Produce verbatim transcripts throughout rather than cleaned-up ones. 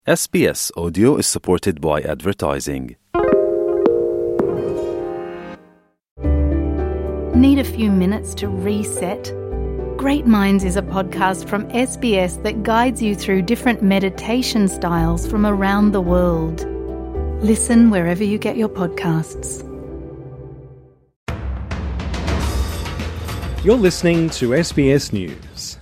S B S Audio is supported by advertising. Need a few minutes to reset? Great Minds is a podcast from S B S that guides you through different meditation styles from around the world. Listen wherever you get your podcasts. You're listening to S B S News.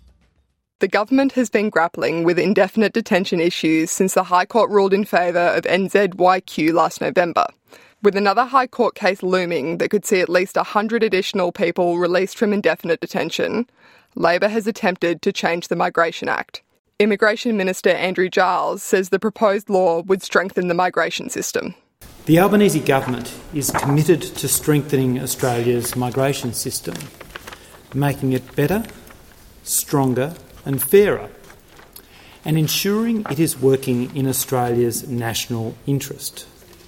The government has been grappling with indefinite detention issues since the High Court ruled in favour of N Z Y Q last November. With another High Court case looming that could see at least one hundred additional people released from indefinite detention, Labor has attempted to change the Migration Act. Immigration Minister Andrew Giles says the proposed law would strengthen the migration system. The Albanese government is committed to strengthening Australia's migration system, making it better, stronger and fairer, and ensuring it is working in Australia's national interest.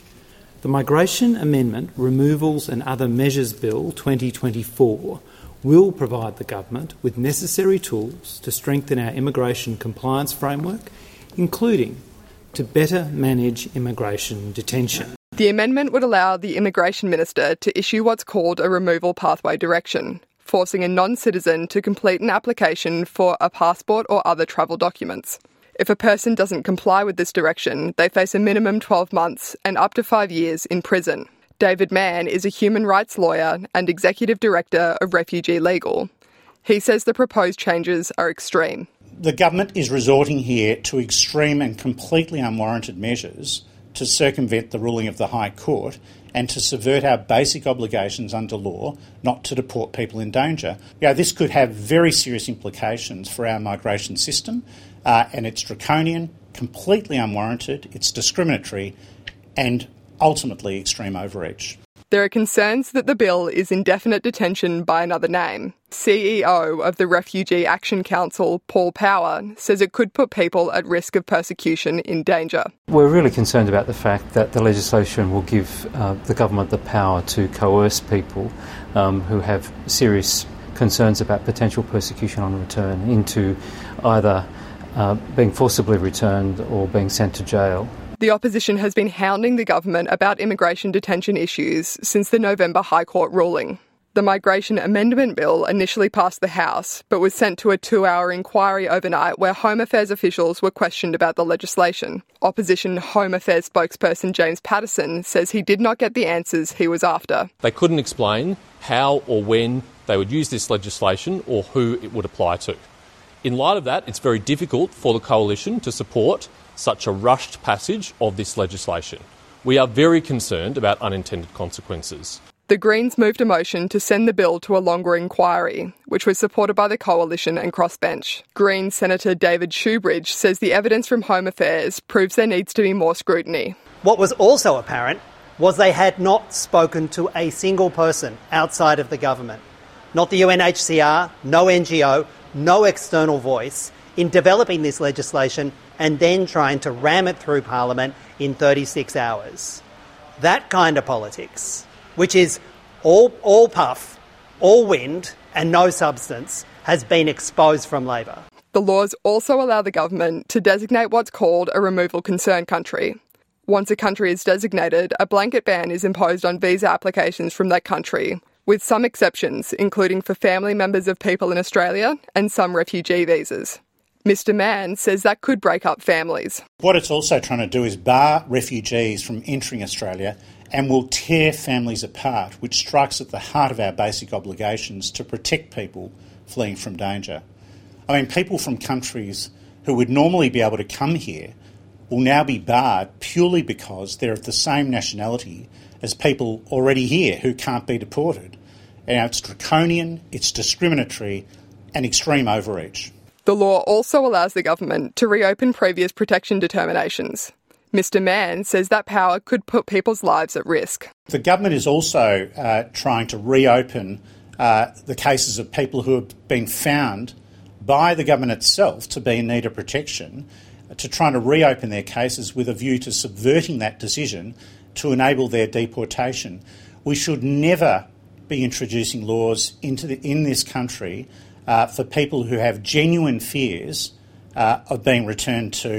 The Migration Amendment Removals and Other Measures Bill twenty twenty-four will provide the government with necessary tools to strengthen our immigration compliance framework, including to better manage immigration detention. The amendment would allow the Immigration Minister to issue what's called a removal pathway direction, forcing a non-citizen to complete an application for a passport or other travel documents. If a person doesn't comply with this direction, they face a minimum twelve months and up to five years in prison. David Mann is a human rights lawyer and executive director of Refugee Legal. He says the proposed changes are extreme. The government is resorting here to extreme and completely unwarranted measures to circumvent the ruling of the High Court and to subvert our basic obligations under law not to deport people in danger. You know, this could have very serious implications for our migration system, uh, and it's draconian, completely unwarranted, it's discriminatory and ultimately extreme overreach. There are concerns that the bill is indefinite detention by another name. C E O of the Refugee Action Council, Paul Power, says it could put people at risk of persecution in danger. We're really concerned about the fact that the legislation will give uh, the government the power to coerce people um, who have serious concerns about potential persecution on return into either uh, being forcibly returned or being sent to jail. The opposition has been hounding the government about immigration detention issues since the November High Court ruling. The Migration Amendment Bill initially passed the House, but was sent to a two-hour inquiry overnight where Home Affairs officials were questioned about the legislation. Opposition Home Affairs spokesperson James Patterson says he did not get the answers he was after. They couldn't explain how or when they would use this legislation or who it would apply to. In light of that, it's very difficult for the Coalition to support such a rushed passage of this legislation. We are very concerned about unintended consequences. The Greens moved a motion to send the bill to a longer inquiry, which was supported by the Coalition and Crossbench. Greens Senator David Shoebridge says the evidence from Home Affairs proves there needs to be more scrutiny. What was also apparent was they had not spoken to a single person outside of the government. Not the U N H C R, no N G O, no external voice in developing this legislation and then trying to ram it through Parliament in thirty-six hours. That kind of politics, which is all, all puff, all wind and no substance, has been exposed from Labor. The laws also allow the government to designate what's called a removal concern country. Once a country is designated, a blanket ban is imposed on visa applications from that country, with some exceptions, including for family members of people in Australia and some refugee visas. Mister Mann says that could break up families. What it's also trying to do is bar refugees from entering Australia and will tear families apart, which strikes at the heart of our basic obligations to protect people fleeing from danger. I mean, people from countries who would normally be able to come here will now be barred purely because they're of the same nationality as people already here who can't be deported. And it's draconian, it's discriminatory and extreme overreach. The law also allows the government to reopen previous protection determinations. Mister Mann says that power could put people's lives at risk. The government is also uh, trying to reopen uh, the cases of people who have been found by the government itself to be in need of protection, uh, to try to reopen their cases with a view to subverting that decision to enable their deportation. We should never be introducing laws into the, in this country uh, for people who have genuine fears uh, of being returned to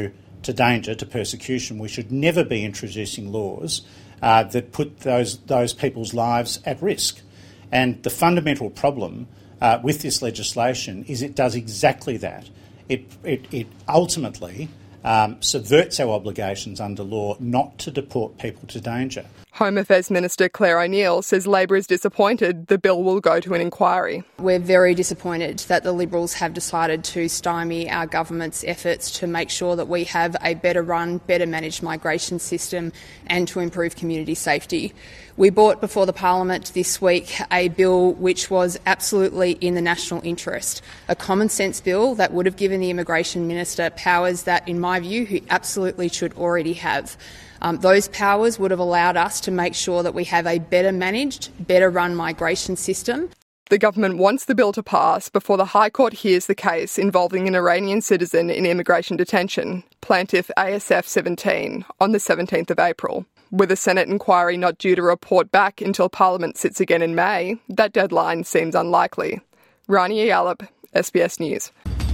to danger, to persecution. We should never be introducing laws uh, that put those, those people's lives at risk. And the fundamental problem uh, with this legislation is it does exactly that. It, it, it ultimately um, subverts our obligations under law not to deport people to danger. Home Affairs Minister Claire O'Neill says Labor is disappointed the bill will go to an inquiry. We're very disappointed that the Liberals have decided to stymie our government's efforts to make sure that we have a better run, better managed migration system and to improve community safety. We brought before the Parliament this week a bill which was absolutely in the national interest, a common sense bill that would have given the Immigration Minister powers that, in my view, he absolutely should already have. Um, those powers would have allowed us to make sure that we have a better managed, better run migration system. The government wants the bill to pass before the High Court hears the case involving an Iranian citizen in immigration detention, Plaintiff A S F seventeen, on the seventeenth of April. With a Senate inquiry not due to report back until Parliament sits again in May, that deadline seems unlikely. Rania Yallop, S B S News.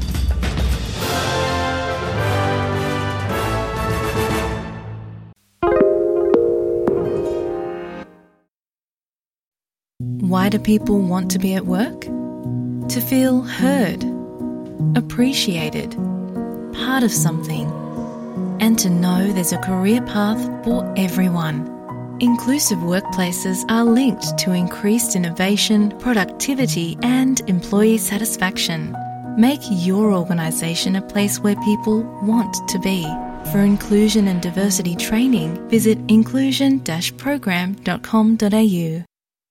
Why do people want to be at work? To feel heard, appreciated, part of something, and to know there's a career path for everyone. Inclusive workplaces are linked to increased innovation, productivity, and employee satisfaction. Make your organisation a place where people want to be. For inclusion and diversity training, visit inclusion dash program dot com dot a u.